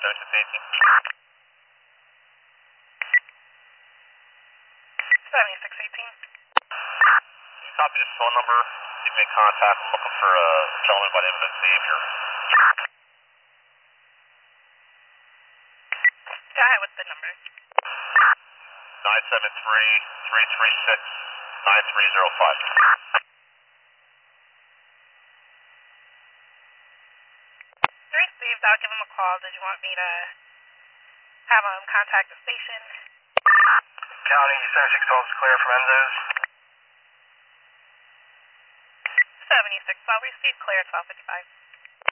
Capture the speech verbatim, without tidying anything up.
seventy-six eighteen. seventy-six eighteen. Can you copy this phone number? You make contact. I'm looking for a gentleman by the name of Xavier. Go ahead with the number. nine seven three, three three six, nine three zero five. Received. I'll give him a call. Did you want me to have him contact the station? County seventy-six twelve is clear from Enzo's. seventy-six. I'll receive clear twelve fifty-five.